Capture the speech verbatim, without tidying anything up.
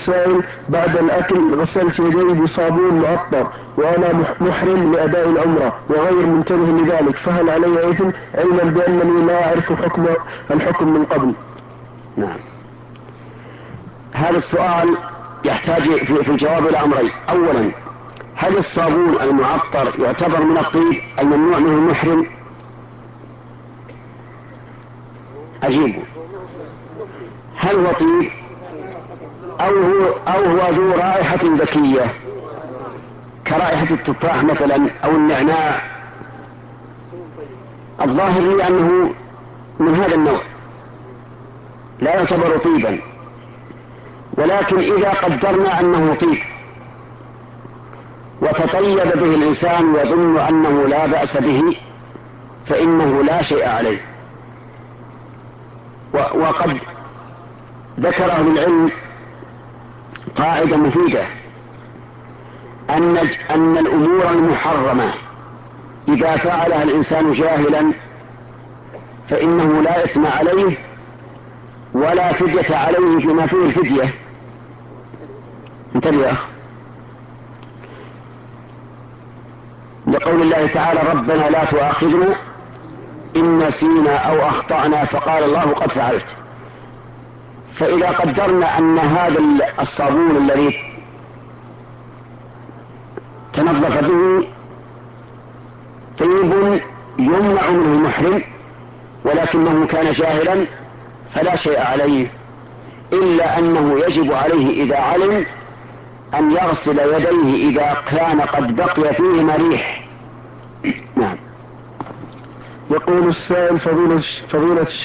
السائل: بعد الأكل غسلت يدي بصابون معطر وأنا محرم لأداء العمرة وغير منتبه لذلك، فهل علي إثم علما بأنني لا أعرف حكم الحكم من قبل؟ نعم. هذا السؤال يحتاج في الجواب إلى أمرين. أولا، هل الصابون المعطر يعتبر من الطيب الممنوع منه المحرم؟ أجيبه. هل هو طيب أو هو, أو هو ذو رائحة ذكية كرائحة التفاح مثلا أو النعناع؟ الظاهر لي أنه من هذا النوع، لا يعتبر طيبا، ولكن إذا قدرنا أنه طيب وتطيب به الإنسان ويظن أنه لا بأس به فإنه لا شيء عليه. وقد ذكر أهل العلم قاعدة مفيدة، أن أن الأمور المحرمة إذا فعلها الإنسان جاهلا فإنه لا إثم عليه ولا فدية عليه فيما فيه الفدية. انتبه يا أخ، لقول الله تعالى: ربنا لا تؤاخذنا إن نسينا أو أخطأنا، فقال الله قد فعلت. فإذا قدرنا أن هذا الصابون الذي تنظف به طيب يمنع منه المحرم ولكنه كان جاهلا فلا شيء عليه، إلا أنه يجب عليه إذا علم أن يغسل يديه إذا كان قد بقي فيهما ريح. نعم. يقول السائل: فضيلة, فضيلة